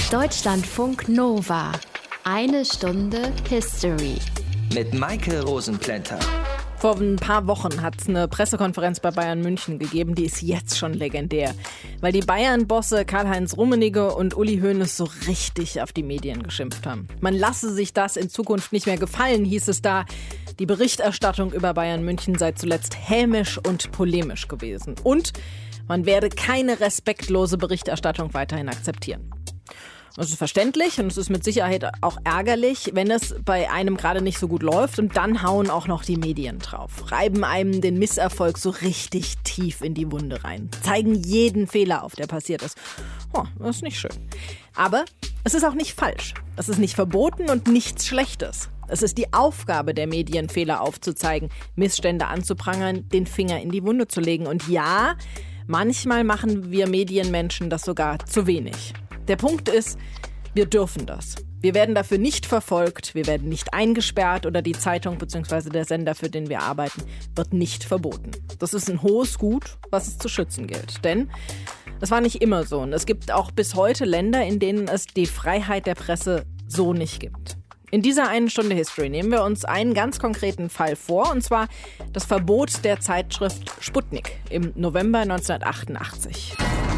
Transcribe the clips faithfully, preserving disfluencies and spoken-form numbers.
Deutschlandfunk Nova. Eine Stunde History. Mit Maike Rosenplanter. Vor ein paar Wochen hat es eine Pressekonferenz bei Bayern München gegeben, die ist jetzt schon legendär. Weil die Bayern-Bosse Karl-Heinz Rummenigge und Uli Hoeneß so richtig auf die Medien geschimpft haben. Man lasse sich das in Zukunft nicht mehr gefallen, hieß es da. Die Berichterstattung über Bayern München sei zuletzt hämisch und polemisch gewesen. Und man werde keine respektlose Berichterstattung weiterhin akzeptieren. Das ist verständlich und es ist mit Sicherheit auch ärgerlich, wenn es bei einem gerade nicht so gut läuft und dann hauen auch noch die Medien drauf. Reiben einem den Misserfolg so richtig tief in die Wunde rein. Zeigen jeden Fehler auf, der passiert ist. Oh, das ist nicht schön. Aber es ist auch nicht falsch. Es ist nicht verboten und nichts Schlechtes. Es ist die Aufgabe der Medien, Fehler aufzuzeigen, Missstände anzuprangern, den Finger in die Wunde zu legen. Und ja, manchmal machen wir Medienmenschen das sogar zu wenig. Der Punkt ist, wir dürfen das. Wir werden dafür nicht verfolgt, wir werden nicht eingesperrt oder die Zeitung bzw. der Sender, für den wir arbeiten, wird nicht verboten. Das ist ein hohes Gut, was es zu schützen gilt. Denn das war nicht immer so und es gibt auch bis heute Länder, in denen es die Freiheit der Presse so nicht gibt. In dieser einen Stunde History nehmen wir uns einen ganz konkreten Fall vor, und zwar das Verbot der Zeitschrift Sputnik im November neunzehnhundertachtundachtzig.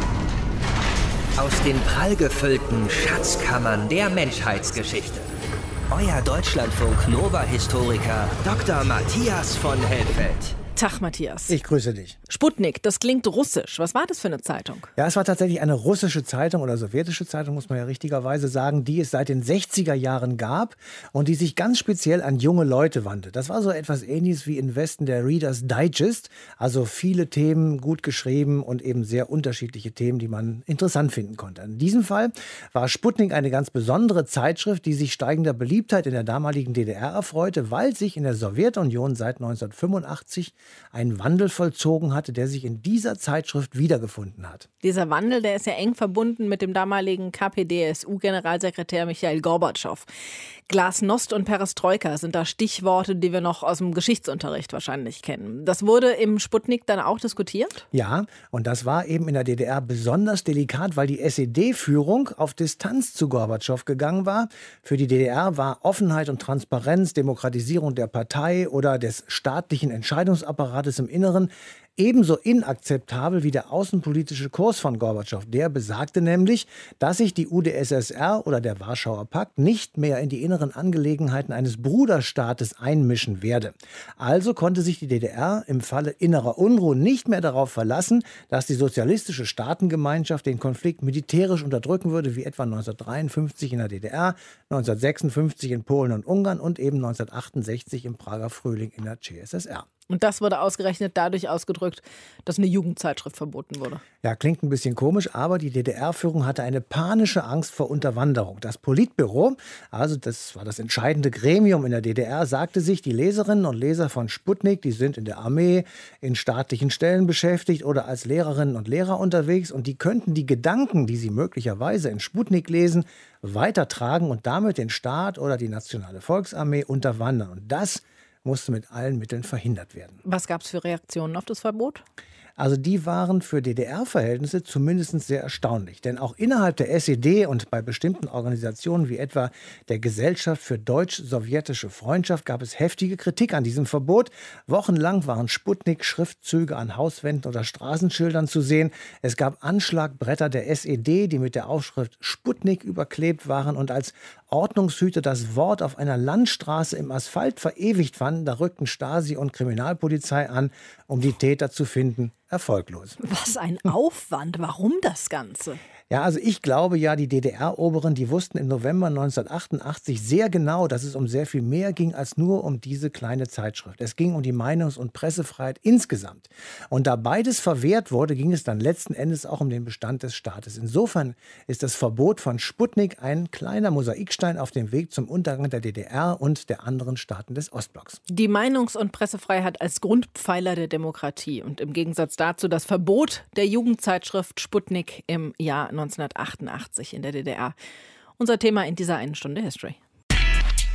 Aus den prallgefüllten Schatzkammern der Menschheitsgeschichte. Euer Deutschlandfunk Nova-Historiker Doktor Matthias von Helfeld. Tag, Matthias. Ich grüße dich. Sputnik, das klingt russisch. Was war das für eine Zeitung? Ja, es war tatsächlich eine russische Zeitung oder sowjetische Zeitung, muss man ja richtigerweise sagen, die es seit den sechziger Jahren gab und die sich ganz speziell an junge Leute wandte. Das war so etwas Ähnliches wie im Westen der Reader's Digest. Also viele Themen, gut geschrieben und eben sehr unterschiedliche Themen, die man interessant finden konnte. In diesem Fall war Sputnik eine ganz besondere Zeitschrift, die sich steigender Beliebtheit in der damaligen D D R erfreute, weil sich in der Sowjetunion seit neunzehnhundertfünfundachtzig ein Wandel vollzogen hatte, der sich in dieser Zeitschrift wiedergefunden hat. Dieser Wandel, der ist ja eng verbunden mit dem damaligen K P D S U-Generalsekretär Michail Gorbatschow. Glasnost und Perestroika sind da Stichworte, die wir noch aus dem Geschichtsunterricht wahrscheinlich kennen. Das wurde im Sputnik dann auch diskutiert? Ja, und das war eben in der D D R besonders delikat, weil die S E D-Führung auf Distanz zu Gorbatschow gegangen war. Für die D D R war Offenheit und Transparenz, Demokratisierung der Partei oder des staatlichen Entscheidungsapparates im Inneren ebenso inakzeptabel wie der außenpolitische Kurs von Gorbatschow. Der besagte nämlich, dass sich die U d S S R oder der Warschauer Pakt nicht mehr in die inneren Angelegenheiten eines Bruderstaates einmischen werde. Also konnte sich die D D R im Falle innerer Unruhe nicht mehr darauf verlassen, dass die sozialistische Staatengemeinschaft den Konflikt militärisch unterdrücken würde, wie etwa neunzehnhundertdreiundfünfzig in der D D R, neunzehnhundertsechsundfünfzig in Polen und Ungarn und eben neunzehnhundertachtundsechzig im Prager Frühling in der C S S R. Und das wurde ausgerechnet dadurch ausgedrückt, dass eine Jugendzeitschrift verboten wurde. Ja, klingt ein bisschen komisch, aber die D D R-Führung hatte eine panische Angst vor Unterwanderung. Das Politbüro, also das war das entscheidende Gremium in der D D R, sagte sich, die Leserinnen und Leser von Sputnik, die sind in der Armee, in staatlichen Stellen beschäftigt oder als Lehrerinnen und Lehrer unterwegs und die könnten die Gedanken, die sie möglicherweise in Sputnik lesen, weitertragen und damit den Staat oder die Nationale Volksarmee unterwandern. Und das musste mit allen Mitteln verhindert werden. Was gab es für Reaktionen auf das Verbot? Also die waren für D D R-Verhältnisse zumindest sehr erstaunlich. Denn auch innerhalb der S E D und bei bestimmten Organisationen wie etwa der Gesellschaft für deutsch-sowjetische Freundschaft gab es heftige Kritik an diesem Verbot. Wochenlang waren Sputnik-Schriftzüge an Hauswänden oder Straßenschildern zu sehen. Es gab Anschlagbretter der S E D, die mit der Aufschrift Sputnik überklebt waren und als Ordnungshüter das Wort auf einer Landstraße im Asphalt verewigt fanden. Da rückten Stasi und Kriminalpolizei an, um die Täter zu finden. Erfolglos. Was ein Aufwand. Warum das Ganze? Ja, also ich glaube ja, die D D R-Oberen, die wussten im November neunzehnhundertachtundachtzig sehr genau, dass es um sehr viel mehr ging als nur um diese kleine Zeitschrift. Es ging um die Meinungs- und Pressefreiheit insgesamt. Und da beides verwehrt wurde, ging es dann letzten Endes auch um den Bestand des Staates. Insofern ist das Verbot von Sputnik ein kleiner Mosaikstein auf dem Weg zum Untergang der D D R und der anderen Staaten des Ostblocks. Die Meinungs- und Pressefreiheit als Grundpfeiler der Demokratie und im Gegensatz dazu das Verbot der Jugendzeitschrift Sputnik im Jahr neunzehnhundertachtundachtzig in der D D R. Unser Thema in dieser einen Stunde History.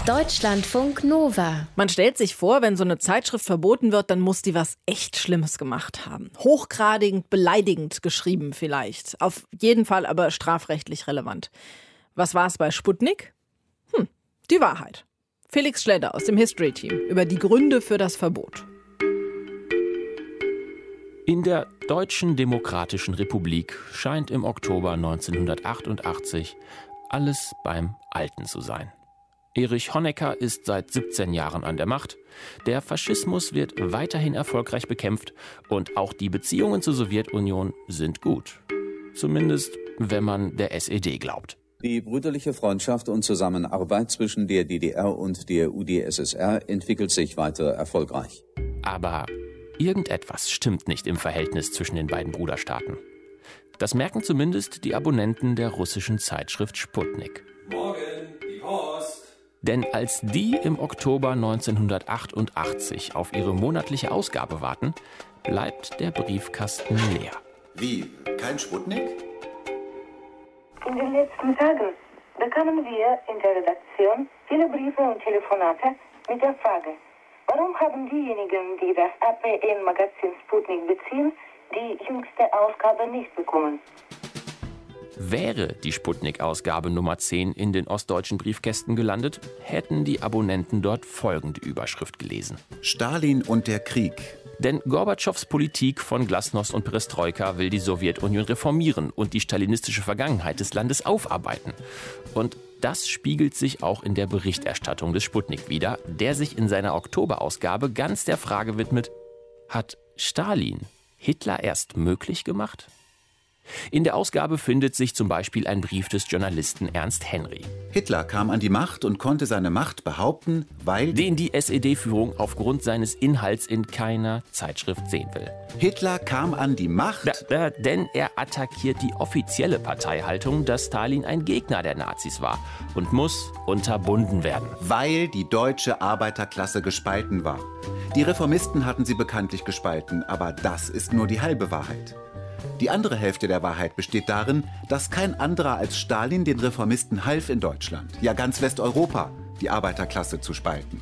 Deutschlandfunk Nova. Man stellt sich vor, wenn so eine Zeitschrift verboten wird, dann muss die was echt Schlimmes gemacht haben. Hochgradig beleidigend geschrieben vielleicht. Auf jeden Fall aber strafrechtlich relevant. Was war es bei Sputnik? Hm, die Wahrheit. Felix Schledder aus dem History-Team über die Gründe für das Verbot. In der Deutschen Demokratischen Republik scheint im Oktober neunzehnhundertachtundachtzig alles beim Alten zu sein. Erich Honecker ist seit siebzehn Jahren an der Macht. Der Faschismus wird weiterhin erfolgreich bekämpft und auch die Beziehungen zur Sowjetunion sind gut. Zumindest, wenn man der S E D glaubt. Die brüderliche Freundschaft und Zusammenarbeit zwischen der D D R und der U d S S R entwickelt sich weiter erfolgreich. Aber irgendetwas stimmt nicht im Verhältnis zwischen den beiden Bruderstaaten. Das merken zumindest die Abonnenten der russischen Zeitschrift Sputnik. Morgen, die Post! Denn als die im Oktober neunzehnhundertachtundachtzig auf ihre monatliche Ausgabe warten, bleibt der Briefkasten leer. Wie? Kein Sputnik? In den letzten Tagen bekamen wir in der Redaktion viele Briefe und Telefonate mit der Frage, warum haben diejenigen, die das A P N-Magazin Sputnik beziehen, die jüngste Ausgabe nicht bekommen? Wäre die Sputnik-Ausgabe Nummer zehn in den ostdeutschen Briefkästen gelandet, hätten die Abonnenten dort folgende Überschrift gelesen. Stalin und der Krieg. Denn Gorbatschows Politik von Glasnost und Perestroika will die Sowjetunion reformieren und die stalinistische Vergangenheit des Landes aufarbeiten. Und das spiegelt sich auch in der Berichterstattung des Sputnik wider, der sich in seiner Oktoberausgabe ganz der Frage widmet: Hat Stalin Hitler erst möglich gemacht? In der Ausgabe findet sich zum Beispiel ein Brief des Journalisten Ernst Henry. Hitler kam an die Macht und konnte seine Macht behaupten, weil... den die S E D-Führung aufgrund seines Inhalts in keiner Zeitschrift sehen will. Hitler kam an die Macht... Da, da, denn er attackiert die offizielle Parteihaltung, dass Stalin ein Gegner der Nazis war und muss unterbunden werden. Weil die deutsche Arbeiterklasse gespalten war. Die Reformisten hatten sie bekanntlich gespalten, aber das ist nur die halbe Wahrheit. Die andere Hälfte der Wahrheit besteht darin, dass kein anderer als Stalin den Reformisten half in Deutschland, ja ganz Westeuropa, die Arbeiterklasse zu spalten.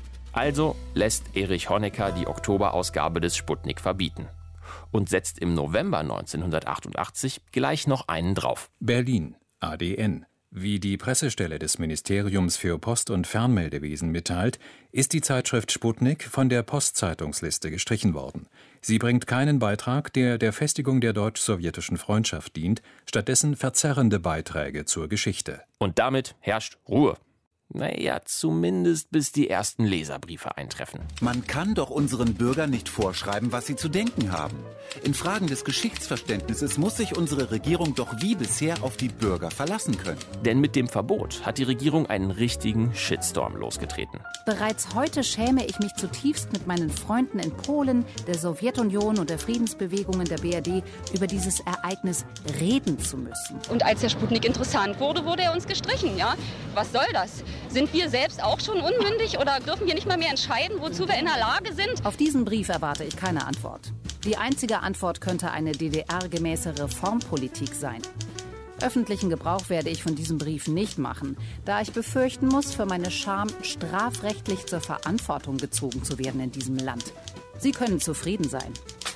Also lässt Erich Honecker die Oktoberausgabe des Sputnik verbieten und setzt im November neunzehnhundertachtundachtzig gleich noch einen drauf. Berlin, A D N. Wie die Pressestelle des Ministeriums für Post- und Fernmeldewesen mitteilt, ist die Zeitschrift Sputnik von der Postzeitungsliste gestrichen worden. Sie bringt keinen Beitrag, der der Festigung der deutsch-sowjetischen Freundschaft dient, stattdessen verzerrende Beiträge zur Geschichte. Und damit herrscht Ruhe. Naja, zumindest bis die ersten Leserbriefe eintreffen. Man kann doch unseren Bürgern nicht vorschreiben, was sie zu denken haben. In Fragen des Geschichtsverständnisses muss sich unsere Regierung doch wie bisher auf die Bürger verlassen können. Denn mit dem Verbot hat die Regierung einen richtigen Shitstorm losgetreten. Bereits heute schäme ich mich zutiefst mit meinen Freunden in Polen, der Sowjetunion und der Friedensbewegungen der B R D über dieses Ereignis reden zu müssen. Und als der Sputnik interessant wurde, wurde er uns gestrichen, ja? Was soll das? Sind wir selbst auch schon unmündig oder dürfen wir nicht mal mehr entscheiden, wozu wir in der Lage sind? Auf diesen Brief erwarte ich keine Antwort. Die einzige Antwort könnte eine D D R-gemäße Reformpolitik sein. Öffentlichen Gebrauch werde ich von diesem Brief nicht machen, da ich befürchten muss, für meine Scham strafrechtlich zur Verantwortung gezogen zu werden in diesem Land. Sie können zufrieden sein.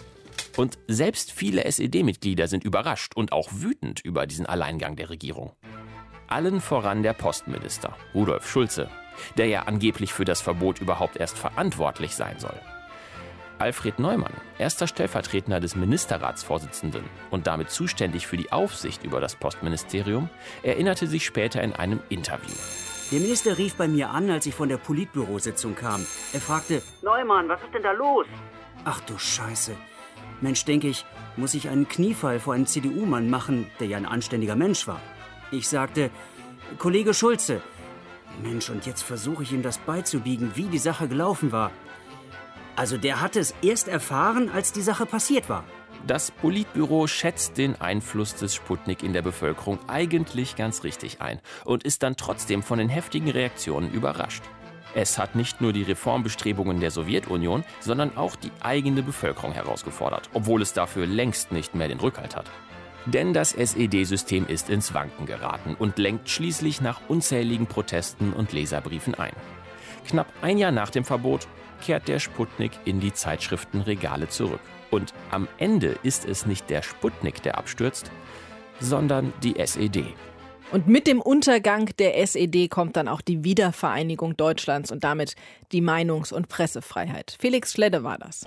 Und selbst viele S E D-Mitglieder sind überrascht und auch wütend über diesen Alleingang der Regierung. Allen voran der Postminister, Rudolf Schulze, der ja angeblich für das Verbot überhaupt erst verantwortlich sein soll. Alfred Neumann, erster Stellvertreter des Ministerratsvorsitzenden und damit zuständig für die Aufsicht über das Postministerium, erinnerte sich später in einem Interview. Der Minister rief bei mir an, als ich von der Politbürositzung kam. Er fragte: Neumann, was ist denn da los? Ach du Scheiße. Mensch, denke ich, muss ich einen Kniefall vor einem C D U-Mann machen, der ja ein anständiger Mensch war. Ich sagte: Kollege Schulze. Mensch, und jetzt versuche ich ihm das beizubiegen, wie die Sache gelaufen war. Also der hatte es erst erfahren, als die Sache passiert war. Das Politbüro schätzt den Einfluss des Sputnik in der Bevölkerung eigentlich ganz richtig ein und ist dann trotzdem von den heftigen Reaktionen überrascht. Es hat nicht nur die Reformbestrebungen der Sowjetunion, sondern auch die eigene Bevölkerung herausgefordert, obwohl es dafür längst nicht mehr den Rückhalt hat. Denn das S E D-System ist ins Wanken geraten und lenkt schließlich nach unzähligen Protesten und Leserbriefen ein. Knapp ein Jahr nach dem Verbot kehrt der Sputnik in die Zeitschriftenregale zurück. Und am Ende ist es nicht der Sputnik, der abstürzt, sondern die S E D. Und mit dem Untergang der S E D kommt dann auch die Wiedervereinigung Deutschlands und damit die Meinungs- und Pressefreiheit. Felix Schledde war das.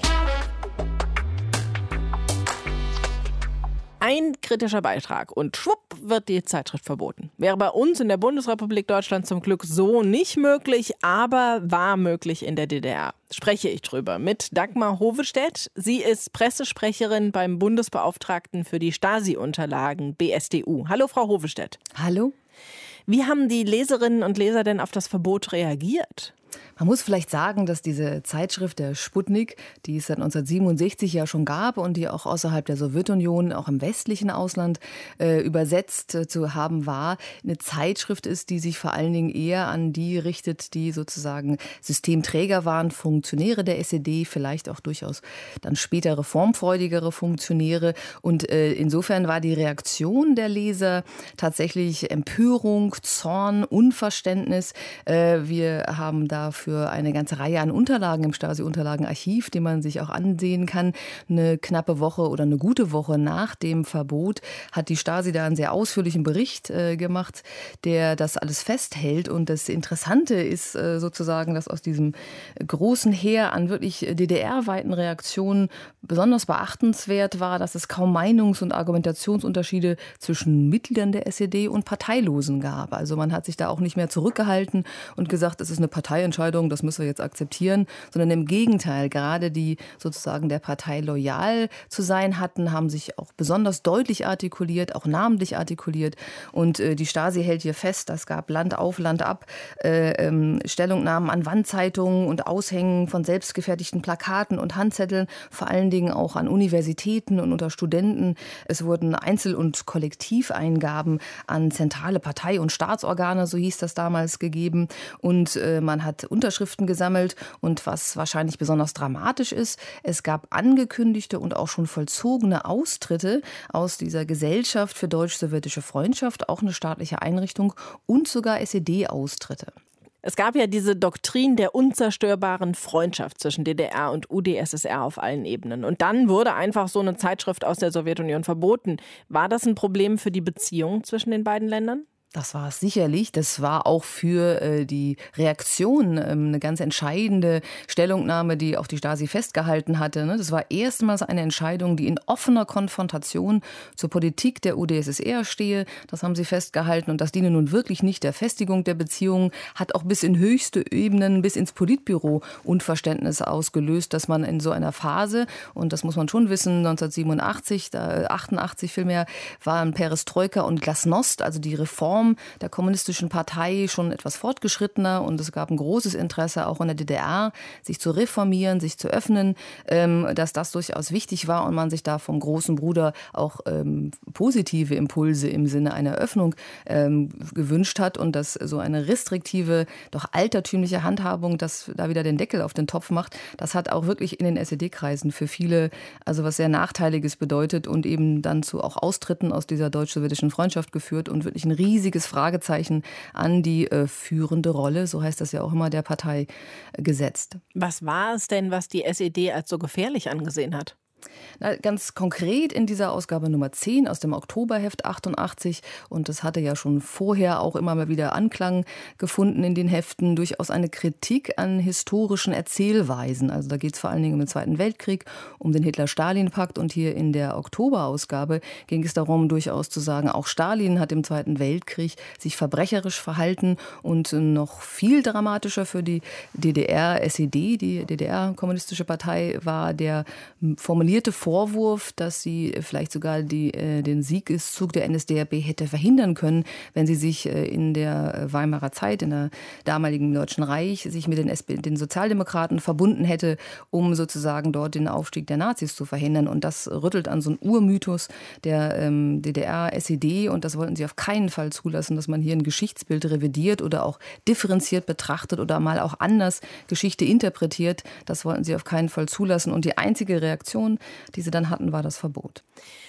Ein kritischer Beitrag und schwupp wird die Zeitschrift verboten. Wäre bei uns in der Bundesrepublik Deutschland zum Glück so nicht möglich, aber war möglich in der D D R. Spreche ich drüber mit Dagmar Hovestedt. Sie ist Pressesprecherin beim Bundesbeauftragten für die Stasi-Unterlagen, B S D U. Hallo, Frau Hovestedt. Hallo. Wie haben die Leserinnen und Leser denn auf das Verbot reagiert? Man muss vielleicht sagen, dass diese Zeitschrift der Sputnik, die es seit neunzehnhundertsiebenundsechzig ja schon gab und die auch außerhalb der Sowjetunion, auch im westlichen Ausland äh, übersetzt äh, zu haben war, eine Zeitschrift ist, die sich vor allen Dingen eher an die richtet, die sozusagen Systemträger waren, Funktionäre der S E D, vielleicht auch durchaus dann später reformfreudigere Funktionäre. Und äh, insofern war die Reaktion der Leser tatsächlich Empörung, Zorn, Unverständnis. Äh, wir haben dafür eine ganze Reihe an Unterlagen im Stasi-Unterlagenarchiv, die man sich auch ansehen kann. Eine knappe Woche oder eine gute Woche nach dem Verbot hat die Stasi da einen sehr ausführlichen Bericht äh, gemacht, der das alles festhält. Und das Interessante ist äh, sozusagen, dass aus diesem großen Heer an wirklich D D R-weiten Reaktionen besonders beachtenswert war, dass es kaum Meinungs- und Argumentationsunterschiede zwischen Mitgliedern der S E D und Parteilosen gab. Also man hat sich da auch nicht mehr zurückgehalten und gesagt, es ist eine Parteientscheidung, das müssen wir jetzt akzeptieren, sondern im Gegenteil, gerade die sozusagen der Partei loyal zu sein hatten, haben sich auch besonders deutlich artikuliert, auch namentlich artikuliert. Und äh, die Stasi hält hier fest, es gab Land auf, Land ab, äh, ähm, Stellungnahmen an Wandzeitungen und Aushängen von selbstgefertigten Plakaten und Handzetteln, vor allen Dingen auch an Universitäten und unter Studenten. Es wurden Einzel- und Kollektiveingaben an zentrale Partei- und Staatsorgane, so hieß das damals, gegeben. Und äh, man hat Unterschriften gesammelt. Und was wahrscheinlich besonders dramatisch ist, es gab angekündigte und auch schon vollzogene Austritte aus dieser Gesellschaft für deutsch-sowjetische Freundschaft, auch eine staatliche Einrichtung, und sogar S E D-Austritte. Es gab ja diese Doktrin der unzerstörbaren Freundschaft zwischen D D R und U d S S R auf allen Ebenen. Und dann wurde einfach so eine Zeitschrift aus der Sowjetunion verboten. War das ein Problem für die Beziehung zwischen den beiden Ländern? Das war es sicherlich. Das war auch für äh, die Reaktion ähm, eine ganz entscheidende Stellungnahme, die auch die Stasi festgehalten hatte. Ne? Das war erstmals eine Entscheidung, die in offener Konfrontation zur Politik der U d S S R stehe. Das haben sie festgehalten und das diene nun wirklich nicht der Festigung der Beziehungen, hat auch bis in höchste Ebenen, bis ins Politbüro Unverständnis ausgelöst, dass man in so einer Phase, und das muss man schon wissen, neunzehnhundertsiebenundachtzig, da, achtundachtzig vielmehr, waren Perestroika und Glasnost, also die Reform der kommunistischen Partei, schon etwas fortgeschrittener und es gab ein großes Interesse auch in der D D R, sich zu reformieren, sich zu öffnen, ähm, dass das durchaus wichtig war und man sich da vom großen Bruder auch ähm, positive Impulse im Sinne einer Öffnung ähm, gewünscht hat und dass so eine restriktive, doch altertümliche Handhabung, das da wieder den Deckel auf den Topf macht, das hat auch wirklich in den S E D-Kreisen für viele also was sehr Nachteiliges bedeutet und eben dann zu auch Austritten aus dieser deutsch-sowjetischen Freundschaft geführt und wirklich ein riesiges Fragezeichen an die äh, führende Rolle, so heißt das ja auch immer, der Partei äh, gesetzt. Was war es denn, was die S E D als so gefährlich angesehen hat? Na, ganz konkret in dieser Ausgabe Nummer zehn aus dem Oktoberheft achtundachtzig, und das hatte ja schon vorher auch immer mal wieder Anklang gefunden in den Heften, durchaus eine Kritik an historischen Erzählweisen. Also da geht es vor allen Dingen um den Zweiten Weltkrieg, um den Hitler-Stalin-Pakt, und hier in der Oktoberausgabe ging es darum, durchaus zu sagen, auch Stalin hat im Zweiten Weltkrieg sich verbrecherisch verhalten, und noch viel dramatischer für die D D R, S E D, die D D R-kommunistische Partei, war der formulierte Vorwurf, dass sie vielleicht sogar die, äh, den Siegeszug der N S D A B hätte verhindern können, wenn sie sich äh, in der Weimarer Zeit, in der damaligen Deutschen Reich, sich mit den, S P, den Sozialdemokraten verbunden hätte, um sozusagen dort den Aufstieg der Nazis zu verhindern. Und das rüttelt an so einen Urmythos der ähm, D D R, S E D, und das wollten sie auf keinen Fall zulassen, dass man hier ein Geschichtsbild revidiert oder auch differenziert betrachtet oder mal auch anders Geschichte interpretiert. Das wollten sie auf keinen Fall zulassen. Und die einzige Reaktion, die sie dann hatten, war das Verbot.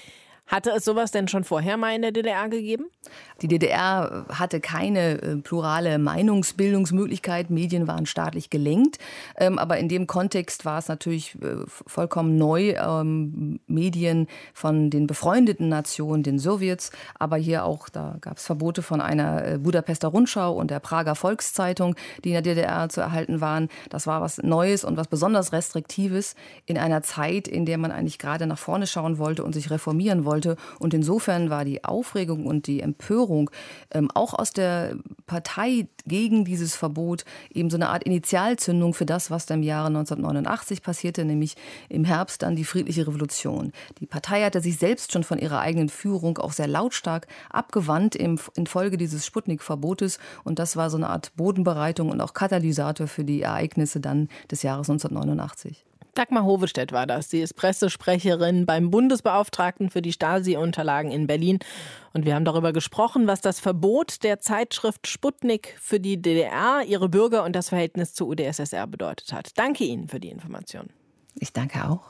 Hatte es sowas denn schon vorher mal in der D D R gegeben? Die D D R hatte keine äh, plurale Meinungsbildungsmöglichkeit. Medien waren staatlich gelenkt. Ähm, aber in dem Kontext war es natürlich äh, vollkommen neu, ähm, Medien von den befreundeten Nationen, den Sowjets, aber hier auch, da gab es Verbote von einer äh, Budapester Rundschau und der Prager Volkszeitung, die in der D D R zu erhalten waren. Das war was Neues und was besonders Restriktives in einer Zeit, in der man eigentlich gerade nach vorne schauen wollte und sich reformieren wollte. Und insofern war die Aufregung und die Empörung ähm, auch aus der Partei gegen dieses Verbot eben so eine Art Initialzündung für das, was dann im Jahre neunzehnhundertneunundachtzig passierte, nämlich im Herbst dann die friedliche Revolution. Die Partei hatte sich selbst schon von ihrer eigenen Führung auch sehr lautstark abgewandt im, infolge dieses Sputnik-Verbotes. Und das war so eine Art Bodenbereitung und auch Katalysator für die Ereignisse dann des Jahres neunzehnhundertneunundachtzig. Dagmar Hovestedt war das. Sie ist Pressesprecherin beim Bundesbeauftragten für die Stasi-Unterlagen in Berlin. Und wir haben darüber gesprochen, was das Verbot der Zeitschrift Sputnik für die D D R, ihre Bürger und das Verhältnis zur U d S S R bedeutet hat. Danke Ihnen für die Information. Ich danke auch.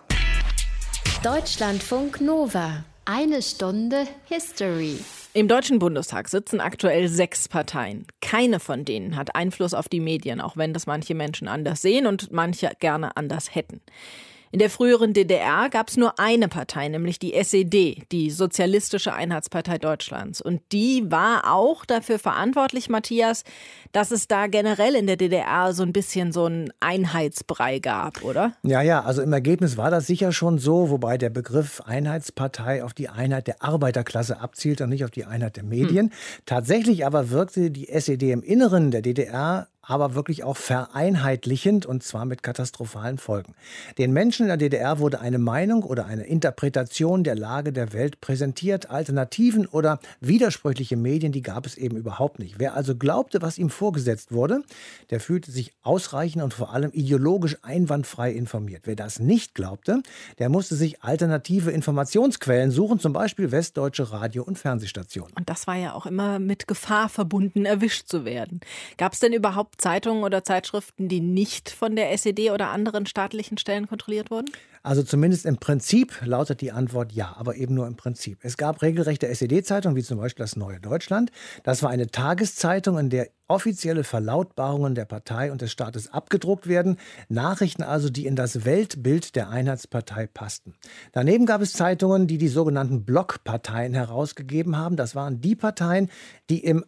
Deutschlandfunk Nova. Eine Stunde History. Im Deutschen Bundestag sitzen aktuell sechs Parteien. Keine von denen hat Einfluss auf die Medien, auch wenn das manche Menschen anders sehen und manche gerne anders hätten. In der früheren D D R gab es nur eine Partei, nämlich die S E D, die Sozialistische Einheitspartei Deutschlands. Und die war auch dafür verantwortlich, Matthias, dass es da generell in der D D R so ein bisschen so einen Einheitsbrei gab, oder? Ja, ja, also im Ergebnis war das sicher schon so, wobei der Begriff Einheitspartei auf die Einheit der Arbeiterklasse abzielt und nicht auf die Einheit der Medien. Hm. Tatsächlich aber wirkte die S E D im Inneren der D D R aber wirklich auch vereinheitlichend und zwar mit katastrophalen Folgen. Den Menschen in der D D R wurde eine Meinung oder eine Interpretation der Lage der Welt präsentiert. Alternativen oder widersprüchliche Medien, die gab es eben überhaupt nicht. Wer also glaubte, was ihm vorgesetzt wurde, der fühlte sich ausreichend und vor allem ideologisch einwandfrei informiert. Wer das nicht glaubte, der musste sich alternative Informationsquellen suchen, zum Beispiel westdeutsche Radio- und Fernsehstationen. Und das war ja auch immer mit Gefahr verbunden, erwischt zu werden. Gab es denn überhaupt Zeitungen oder Zeitschriften, die nicht von der S E D oder anderen staatlichen Stellen kontrolliert wurden? Also zumindest im Prinzip lautet die Antwort ja, aber eben nur im Prinzip. Es gab regelrechte S E D-Zeitungen, wie zum Beispiel das Neue Deutschland. Das war eine Tageszeitung, in der offizielle Verlautbarungen der Partei und des Staates abgedruckt werden. Nachrichten also, die in das Weltbild der Einheitspartei passten. Daneben gab es Zeitungen, die die sogenannten Blockparteien herausgegeben haben. Das waren die Parteien, die im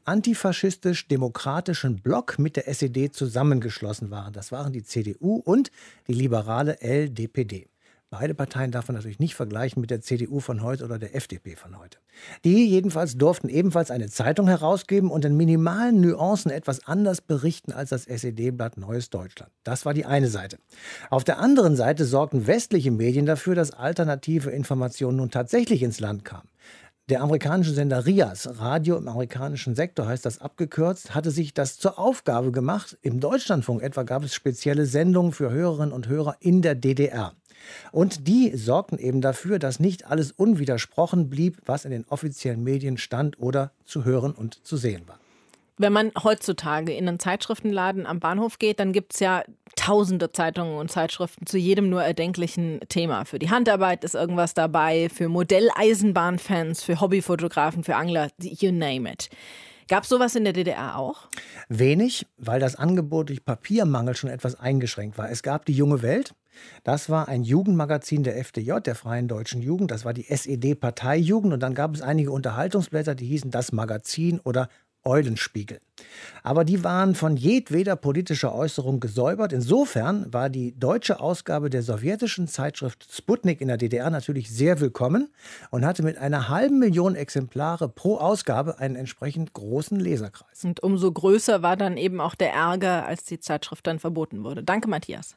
antifaschistisch-demokratischen Block mit der S E D zusammengeschlossen waren. Das waren die C D U und die liberale L D P D. Beide Parteien darf man natürlich nicht vergleichen mit der C D U von heute oder der F D P von heute. Die jedenfalls durften ebenfalls eine Zeitung herausgeben und in minimalen Nuancen etwas anders berichten als das S E D-Blatt Neues Deutschland. Das war die eine Seite. Auf der anderen Seite sorgten westliche Medien dafür, dass alternative Informationen nun tatsächlich ins Land kamen. Der amerikanische Sender R I A S, Radio im amerikanischen Sektor heißt das abgekürzt, hatte sich das zur Aufgabe gemacht. Im Deutschlandfunk etwa gab es spezielle Sendungen für Hörerinnen und Hörer in der D D R. Und die sorgten eben dafür, dass nicht alles unwidersprochen blieb, was in den offiziellen Medien stand oder zu hören und zu sehen war. Wenn man heutzutage in einen Zeitschriftenladen am Bahnhof geht, dann gibt es ja tausende Zeitungen und Zeitschriften zu jedem nur erdenklichen Thema. Für die Handarbeit ist irgendwas dabei, für Modelleisenbahnfans, für Hobbyfotografen, für Angler, you name it. Gab es sowas in der D D R auch? Wenig, weil das Angebot durch Papiermangel schon etwas eingeschränkt war. Es gab die Junge Welt. Das war ein Jugendmagazin der F D J, der Freien Deutschen Jugend. Das war die S E D-Parteijugend. Und dann gab es einige Unterhaltungsblätter, die hießen Das Magazin oder Eulenspiegel. Aber die waren von jedweder politischer Äußerung gesäubert. Insofern war die deutsche Ausgabe der sowjetischen Zeitschrift Sputnik in der D D R natürlich sehr willkommen und hatte mit einer halben Million Exemplare pro Ausgabe einen entsprechend großen Leserkreis. Und umso größer war dann eben auch der Ärger, als die Zeitschrift dann verboten wurde. Danke, Matthias.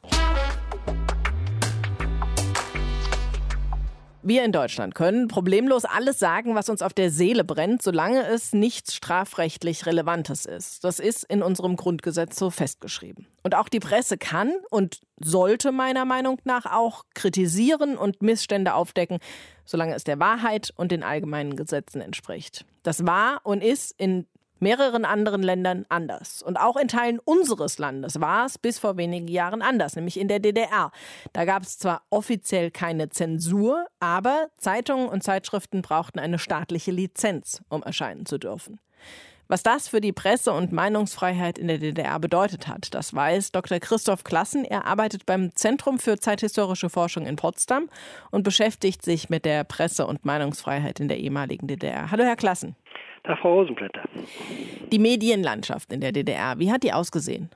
Wir in Deutschland können problemlos alles sagen, was uns auf der Seele brennt, solange es nichts strafrechtlich Relevantes ist. Das ist in unserem Grundgesetz so festgeschrieben. Und auch die Presse kann und sollte meiner Meinung nach auch kritisieren und Missstände aufdecken, solange es der Wahrheit und den allgemeinen Gesetzen entspricht. Das war und ist in mehreren anderen Ländern anders. Und auch in Teilen unseres Landes war es bis vor wenigen Jahren anders, nämlich in der D D R. Da gab es zwar offiziell keine Zensur, aber Zeitungen und Zeitschriften brauchten eine staatliche Lizenz, um erscheinen zu dürfen. Was das für die Presse- und Meinungsfreiheit in der D D R bedeutet hat, das weiß Doktor Christoph Klassen. Er arbeitet beim Zentrum für zeithistorische Forschung in Potsdam und beschäftigt sich mit der Presse- und Meinungsfreiheit in der ehemaligen D D R. Hallo, Herr Klassen. Tag, Frau Rosenblätter. Die Medienlandschaft in der D D R, wie hat die ausgesehen?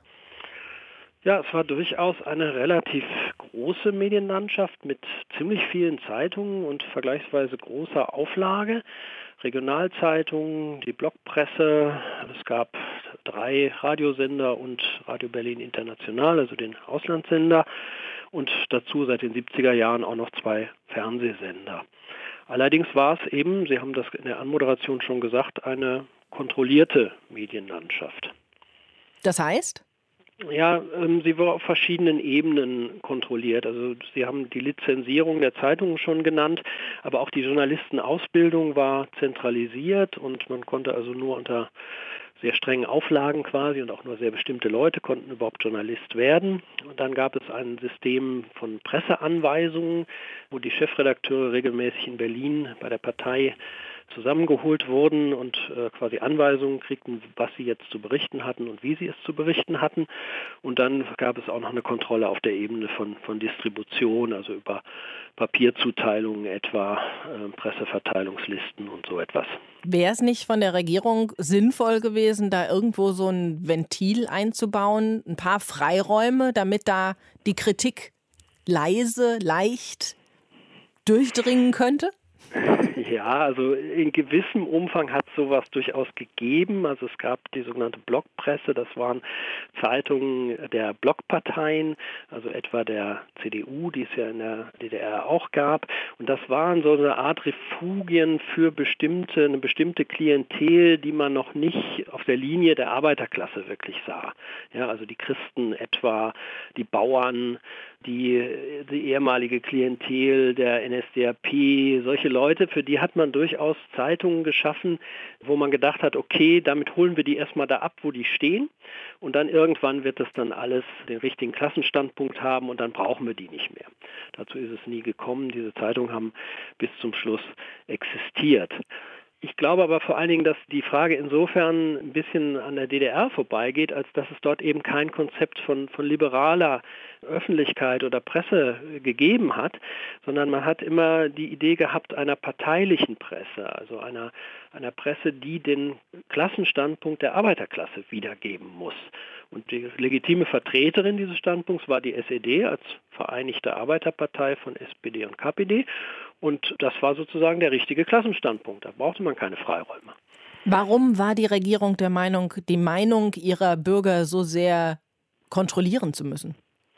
Ja, es war durchaus eine relativ große Medienlandschaft mit ziemlich vielen Zeitungen und vergleichsweise großer Auflage. Regionalzeitungen, die Blockpresse, es gab drei Radiosender und Radio Berlin International, also den Auslandssender, und dazu seit den siebziger Jahren auch noch zwei Fernsehsender. Allerdings war es eben, Sie haben das in der Anmoderation schon gesagt, eine kontrollierte Medienlandschaft. Das heißt? Ja, ähm, sie war auf verschiedenen Ebenen kontrolliert. Also Sie haben die Lizenzierung der Zeitungen schon genannt, aber auch die Journalistenausbildung war zentralisiert und man konnte also nur unter sehr strengen Auflagen quasi und auch nur sehr bestimmte Leute konnten überhaupt Journalist werden. Und dann gab es ein System von Presseanweisungen, wo die Chefredakteure regelmäßig in Berlin bei der Partei zusammengeholt wurden und äh, quasi Anweisungen kriegten, was sie jetzt zu berichten hatten und wie sie es zu berichten hatten. Und dann gab es auch noch eine Kontrolle auf der Ebene von, von Distribution, also über Papierzuteilungen etwa, äh, Presseverteilungslisten und so etwas. Wäre es nicht von der Regierung sinnvoll gewesen, da irgendwo so ein Ventil einzubauen, ein paar Freiräume, damit da die Kritik leise, leicht durchdringen könnte? Ja, also in gewissem Umfang hat es sowas durchaus gegeben. Also es gab die sogenannte Blockpresse, das waren Zeitungen der Blockparteien, also etwa der C D U, die es ja in der D D R auch gab. Und das waren so eine Art Refugien für bestimmte, eine bestimmte Klientel, die man noch nicht auf der Linie der Arbeiterklasse wirklich sah. Ja, also die Christen etwa, die Bauern, die, die ehemalige Klientel der N S D A P, solche Leute, für die hat man durchaus Zeitungen geschaffen, wo man gedacht hat, okay, damit holen wir die erstmal da ab, wo die stehen und dann irgendwann wird das dann alles den richtigen Klassenstandpunkt haben und dann brauchen wir die nicht mehr. Dazu ist es nie gekommen. Diese Zeitungen haben bis zum Schluss existiert. Ich glaube aber vor allen Dingen, dass die Frage insofern ein bisschen an der D D R vorbeigeht, als dass es dort eben kein Konzept von, von liberaler Öffentlichkeit oder Presse gegeben hat, sondern man hat immer die Idee gehabt einer parteilichen Presse, also einer, einer Presse, die den Klassenstandpunkt der Arbeiterklasse wiedergeben muss. Und die legitime Vertreterin dieses Standpunkts war die S E D als Vereinigte Arbeiterpartei von S P D und K P D. Und das war sozusagen der richtige Klassenstandpunkt. Da brauchte man keine Freiräume. Warum war die Regierung der Meinung, die Meinung ihrer Bürger so sehr kontrollieren zu müssen?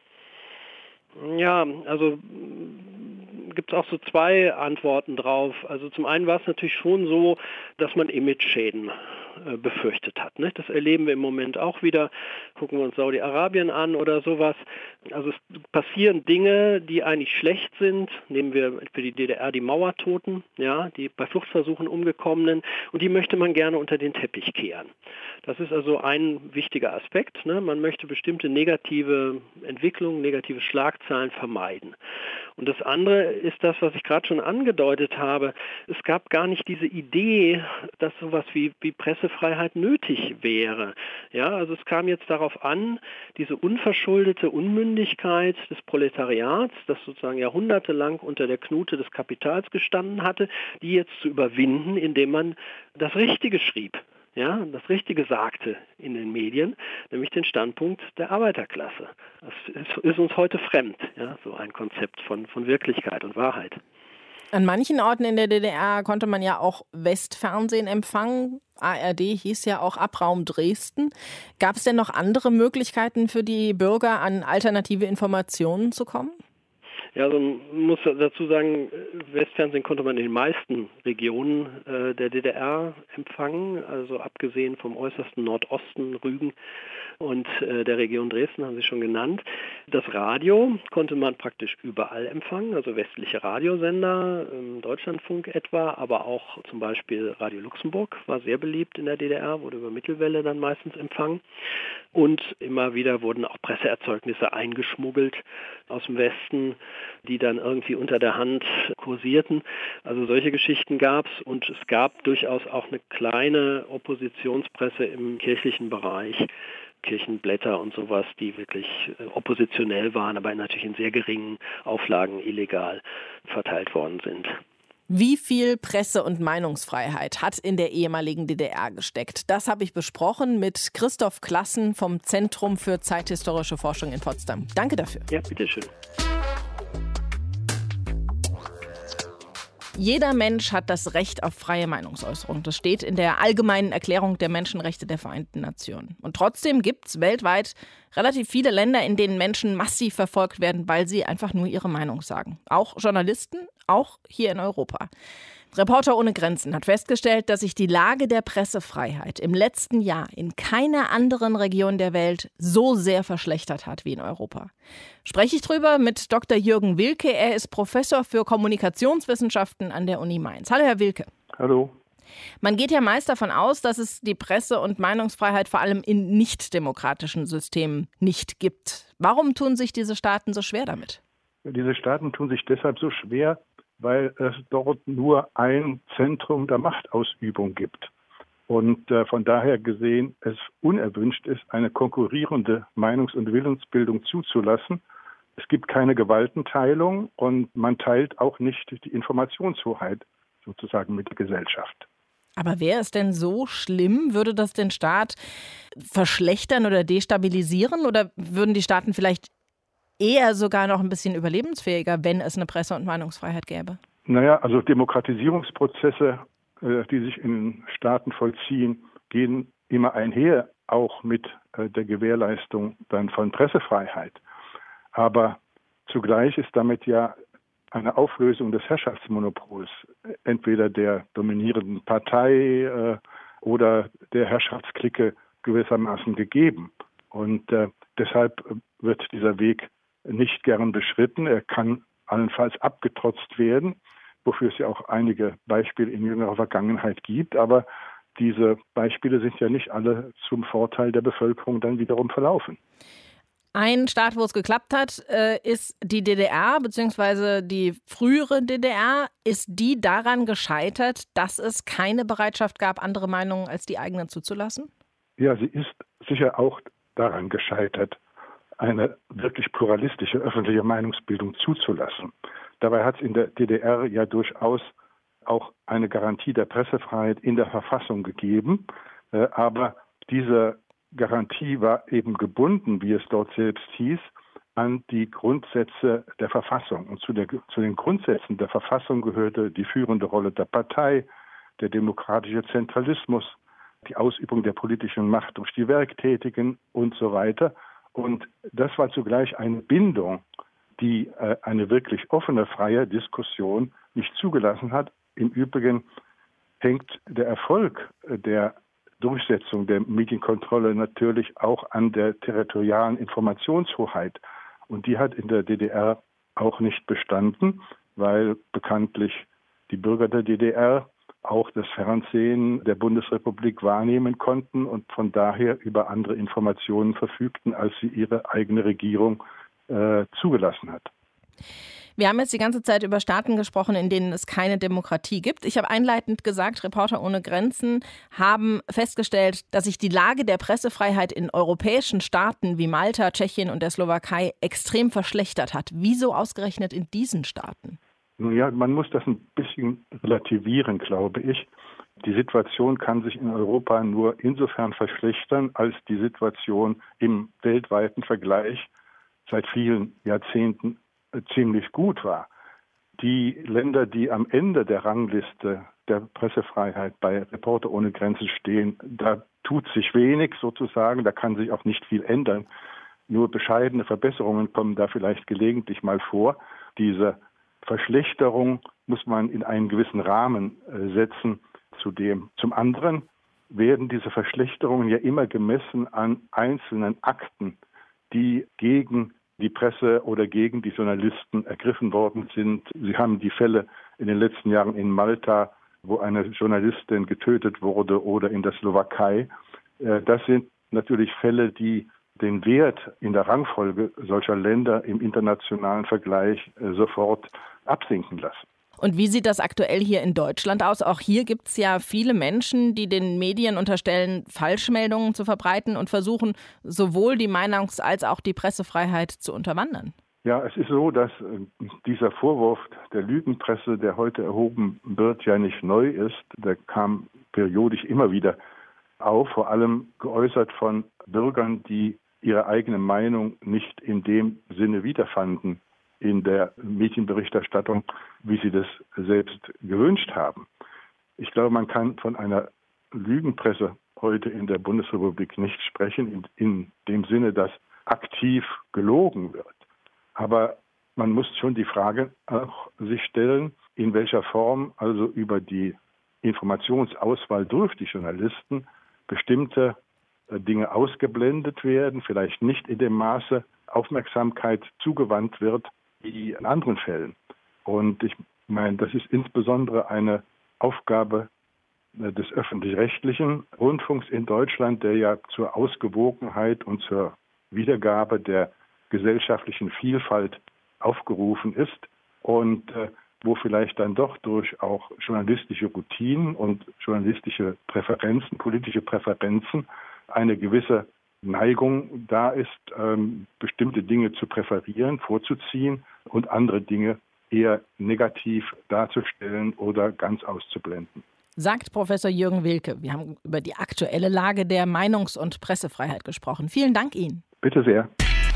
Ja, also gibt es auch so zwei Antworten drauf. Also zum einen war es natürlich schon so, dass man Imageschäden äh, befürchtet hat. Ne? Das erleben wir im Moment auch wieder. Gucken wir uns Saudi-Arabien an oder sowas. Also es passieren Dinge, die eigentlich schlecht sind. Nehmen wir für die D D R die Mauertoten, ja, die bei Fluchtversuchen umgekommenen. Und die möchte man gerne unter den Teppich kehren. Das ist also ein wichtiger Aspekt. Ne? Man möchte bestimmte negative Entwicklungen, negative Schlagzeilen vermeiden. Und das andere ist das, was ich gerade schon angedeutet habe. Es gab gar nicht diese Idee, dass sowas wie, wie Pressefreiheit nötig wäre. Ja, also es kam jetzt darauf an, diese unverschuldete Unmündigkeit des Proletariats, das sozusagen jahrhundertelang unter der Knute des Kapitals gestanden hatte, die jetzt zu überwinden, indem man das Richtige schrieb. Ja, das Richtige sagte in den Medien, nämlich den Standpunkt der Arbeiterklasse. Das ist, ist uns heute fremd, ja, so ein Konzept von, von Wirklichkeit und Wahrheit. An manchen Orten in der D D R konnte man ja auch Westfernsehen empfangen. A R D hieß ja auch Abraum Dresden. Gab es denn noch andere Möglichkeiten für die Bürger, an alternative Informationen zu kommen? Ja, also man muss dazu sagen, Westfernsehen konnte man in den meisten Regionen äh, der D D R empfangen, also abgesehen vom äußersten Nordosten, Rügen und äh, der Region Dresden, haben Sie schon genannt. Das Radio konnte man praktisch überall empfangen, also westliche Radiosender, im Deutschlandfunk etwa, aber auch zum Beispiel Radio Luxemburg war sehr beliebt in der D D R, wurde über Mittelwelle dann meistens empfangen. Und immer wieder wurden auch Presseerzeugnisse eingeschmuggelt aus dem Westen, die dann irgendwie unter der Hand kursierten. Also solche Geschichten gab es und es gab durchaus auch eine kleine Oppositionspresse im kirchlichen Bereich, Kirchenblätter und sowas, die wirklich oppositionell waren, aber natürlich in sehr geringen Auflagen illegal verteilt worden sind. Wie viel Presse- und Meinungsfreiheit hat in der ehemaligen D D R gesteckt? Das habe ich besprochen mit Christoph Klassen vom Zentrum für zeithistorische Forschung in Potsdam. Danke dafür. Ja, bitteschön. Jeder Mensch hat das Recht auf freie Meinungsäußerung. Das steht in der Allgemeinen Erklärung der Menschenrechte der Vereinten Nationen. Und trotzdem gibt es weltweit relativ viele Länder, in denen Menschen massiv verfolgt werden, weil sie einfach nur ihre Meinung sagen. Auch Journalisten, auch hier in Europa. Reporter ohne Grenzen hat festgestellt, dass sich die Lage der Pressefreiheit im letzten Jahr in keiner anderen Region der Welt so sehr verschlechtert hat wie in Europa. Spreche ich drüber mit Doktor Jürgen Wilke. Er ist Professor für Kommunikationswissenschaften an der Uni Mainz. Hallo, Herr Wilke. Hallo. Man geht ja meist davon aus, dass es die Presse- und Meinungsfreiheit vor allem in nicht-demokratischen Systemen nicht gibt. Warum tun sich diese Staaten so schwer damit? Diese Staaten tun sich deshalb so schwer, weil es dort nur ein Zentrum der Machtausübung gibt. Und äh, von daher gesehen es unerwünscht ist, eine konkurrierende Meinungs- und Willensbildung zuzulassen. Es gibt keine Gewaltenteilung und man teilt auch nicht die Informationshoheit sozusagen mit der Gesellschaft. Aber wäre es denn so schlimm? Würde das den Staat verschlechtern oder destabilisieren? Oder würden die Staaten vielleicht eher sogar noch ein bisschen überlebensfähiger, wenn es eine Presse- und Meinungsfreiheit gäbe? Naja, also Demokratisierungsprozesse, äh, die sich in Staaten vollziehen, gehen immer einher, auch mit äh, der Gewährleistung dann von Pressefreiheit. Aber zugleich ist damit ja eine Auflösung des Herrschaftsmonopols, entweder der dominierenden Partei äh, oder der Herrschaftsklicke gewissermaßen gegeben. Und äh, deshalb wird dieser Weg nicht gern beschritten. Er kann allenfalls abgetrotzt werden, wofür es ja auch einige Beispiele in jüngerer Vergangenheit gibt. Aber diese Beispiele sind ja nicht alle zum Vorteil der Bevölkerung dann wiederum verlaufen. Ein Staat, wo es geklappt hat, ist die D D R, beziehungsweise die frühere D D R. Ist die daran gescheitert, dass es keine Bereitschaft gab, andere Meinungen als die eigenen zuzulassen? Ja, sie ist sicher auch daran gescheitert, eine wirklich pluralistische öffentliche Meinungsbildung zuzulassen. Dabei hat es in der D D R ja durchaus auch eine Garantie der Pressefreiheit in der Verfassung gegeben. Äh, aber diese Garantie war eben gebunden, wie es dort selbst hieß, an die Grundsätze der Verfassung. Und zu, der, zu den Grundsätzen der Verfassung gehörte die führende Rolle der Partei, der demokratische Zentralismus, die Ausübung der politischen Macht durch die Werktätigen und so weiter. Und das war zugleich eine Bindung, die äh, eine wirklich offene, freie Diskussion nicht zugelassen hat. Im Übrigen hängt der Erfolg der Durchsetzung der Medienkontrolle natürlich auch an der territorialen Informationshoheit. Und die hat in der D D R auch nicht bestanden, weil bekanntlich die Bürger der D D R auch das Fernsehen der Bundesrepublik wahrnehmen konnten und von daher über andere Informationen verfügten, als sie ihre eigene Regierung äh, zugelassen hat. Wir haben jetzt die ganze Zeit über Staaten gesprochen, in denen es keine Demokratie gibt. Ich habe einleitend gesagt, Reporter ohne Grenzen haben festgestellt, dass sich die Lage der Pressefreiheit in europäischen Staaten wie Malta, Tschechien und der Slowakei extrem verschlechtert hat. Wieso ausgerechnet in diesen Staaten? Nun ja, man muss das ein bisschen relativieren, glaube ich. Die Situation kann sich in Europa nur insofern verschlechtern, als die Situation im weltweiten Vergleich seit vielen Jahrzehnten ziemlich gut war. Die Länder, die am Ende der Rangliste der Pressefreiheit bei Reporter ohne Grenzen stehen, da tut sich wenig sozusagen, da kann sich auch nicht viel ändern. Nur bescheidene Verbesserungen kommen da vielleicht gelegentlich mal vor. diese Verschlechterung muss man in einen gewissen Rahmen äh, setzen. Zudem. Zum anderen werden diese Verschlechterungen ja immer gemessen an einzelnen Akten, die gegen die Presse oder gegen die Journalisten ergriffen worden sind. Sie haben die Fälle in den letzten Jahren in Malta, wo eine Journalistin getötet wurde, oder in der Slowakei. Das sind natürlich Fälle, die den Wert in der Rangfolge solcher Länder im internationalen Vergleich sofort absinken lassen. Und wie sieht das aktuell hier in Deutschland aus? Auch hier gibt es ja viele Menschen, die den Medien unterstellen, Falschmeldungen zu verbreiten und versuchen, sowohl die Meinungs- als auch die Pressefreiheit zu unterwandern. Ja, es ist so, dass dieser Vorwurf der Lügenpresse, der heute erhoben wird, ja nicht neu ist. Der kam periodisch immer wieder auf, vor allem geäußert von Bürgern, die ihre eigene Meinung nicht in dem Sinne wiederfanden in der Medienberichterstattung, wie sie das selbst gewünscht haben. Ich glaube, man kann von einer Lügenpresse heute in der Bundesrepublik nicht sprechen, in, in dem Sinne, dass aktiv gelogen wird. Aber man muss schon die Frage auch sich stellen, in welcher Form also über die Informationsauswahl durch die Journalisten bestimmte Dinge ausgeblendet werden, vielleicht nicht in dem Maße Aufmerksamkeit zugewandt wird, wie in anderen Fällen. Und ich meine, das ist insbesondere eine Aufgabe des öffentlich-rechtlichen Rundfunks in Deutschland, der ja zur Ausgewogenheit und zur Wiedergabe der gesellschaftlichen Vielfalt aufgerufen ist und äh, wo vielleicht dann doch durch auch journalistische Routinen und journalistische Präferenzen, politische Präferenzen eine gewisse Neigung da ist, ähm, bestimmte Dinge zu präferieren, vorzuziehen und andere Dinge eher negativ darzustellen oder ganz auszublenden. Sagt Professor Jürgen Wilke. Wir haben über die aktuelle Lage der Meinungs- und Pressefreiheit gesprochen. Vielen Dank Ihnen. Bitte sehr.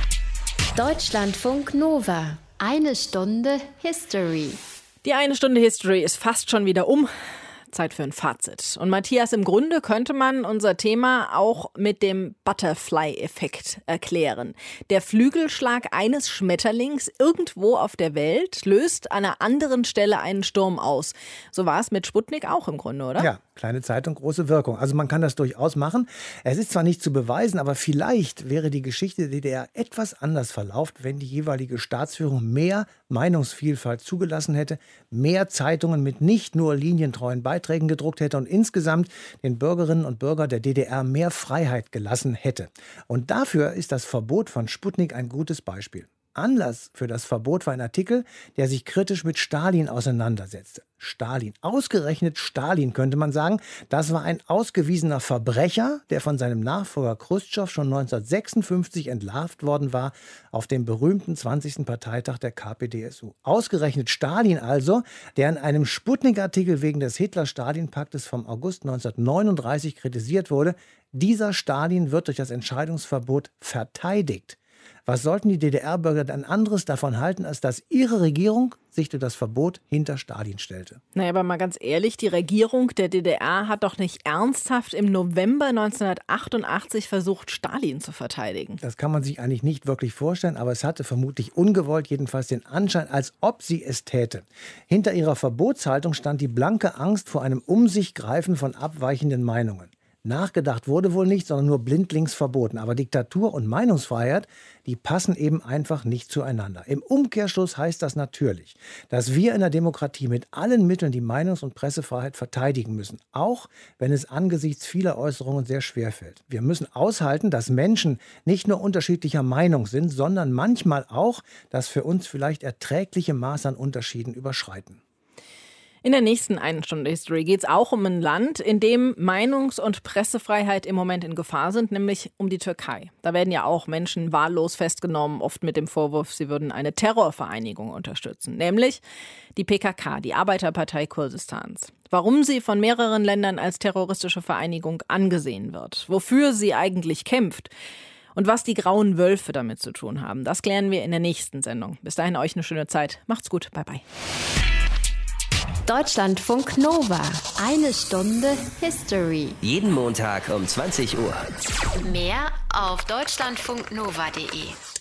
Deutschlandfunk Nova. Eine Stunde History. Die eine Stunde History ist fast schon wieder um. Zeit für ein Fazit. Und Matthias, im Grunde könnte man unser Thema auch mit dem Butterfly-Effekt erklären. Der Flügelschlag eines Schmetterlings irgendwo auf der Welt löst an einer anderen Stelle einen Sturm aus. So war es mit Sputnik auch im Grunde, oder? Ja, kleine Zeitung, große Wirkung. Also man kann das durchaus machen. Es ist zwar nicht zu beweisen, aber vielleicht wäre die Geschichte der D D R etwas anders verlaufen, wenn die jeweilige Staatsführung mehr Meinungsvielfalt zugelassen hätte, mehr Zeitungen mit nicht nur linientreuen Beiträgen gedruckt hätte und insgesamt den Bürgerinnen und Bürgern der D D R mehr Freiheit gelassen hätte. Und dafür ist das Verbot von Sputnik ein gutes Beispiel. Anlass für das Verbot war ein Artikel, der sich kritisch mit Stalin auseinandersetzte. Stalin, ausgerechnet Stalin, könnte man sagen, das war ein ausgewiesener Verbrecher, der von seinem Nachfolger Chruschtschow schon neunzehnhundertsechsundfünfzig entlarvt worden war auf dem berühmten zwanzigsten Parteitag der K P D S U. Ausgerechnet Stalin also, der in einem Sputnik-Artikel wegen des Hitler-Stalin-Paktes vom August neunzehnhundertneununddreißig kritisiert wurde, dieser Stalin wird durch das Entscheidungsverbot verteidigt. Was sollten die D D R-Bürger dann anderes davon halten, als dass ihre Regierung sich durch das Verbot hinter Stalin stellte? Naja, aber mal ganz ehrlich, die Regierung der D D R hat doch nicht ernsthaft im November neunzehnhundertachtundachtzig versucht, Stalin zu verteidigen. Das kann man sich eigentlich nicht wirklich vorstellen, aber es hatte vermutlich ungewollt jedenfalls den Anschein, als ob sie es täte. Hinter ihrer Verbotshaltung stand die blanke Angst vor einem Umsichgreifen von abweichenden Meinungen. Nachgedacht wurde wohl nicht, sondern nur blindlings verboten. Aber Diktatur und Meinungsfreiheit, die passen eben einfach nicht zueinander. Im Umkehrschluss heißt das natürlich, dass wir in der Demokratie mit allen Mitteln die Meinungs- und Pressefreiheit verteidigen müssen. Auch wenn es angesichts vieler Äußerungen sehr schwer fällt. Wir müssen aushalten, dass Menschen nicht nur unterschiedlicher Meinung sind, sondern manchmal auch das für uns vielleicht erträgliche Maß an Unterschieden überschreiten. In der nächsten einen Stunde History geht es auch um ein Land, in dem Meinungs- und Pressefreiheit im Moment in Gefahr sind, nämlich um die Türkei. Da werden ja auch Menschen wahllos festgenommen, oft mit dem Vorwurf, sie würden eine Terrorvereinigung unterstützen, nämlich die P K K, die Arbeiterpartei Kurdistans. Warum sie von mehreren Ländern als terroristische Vereinigung angesehen wird, wofür sie eigentlich kämpft und was die grauen Wölfe damit zu tun haben, das klären wir in der nächsten Sendung. Bis dahin euch eine schöne Zeit. Macht's gut. Bye bye. Deutschlandfunk Nova. Eine Stunde History. Jeden Montag um zwanzig Uhr. Mehr auf deutschlandfunknova punkt de.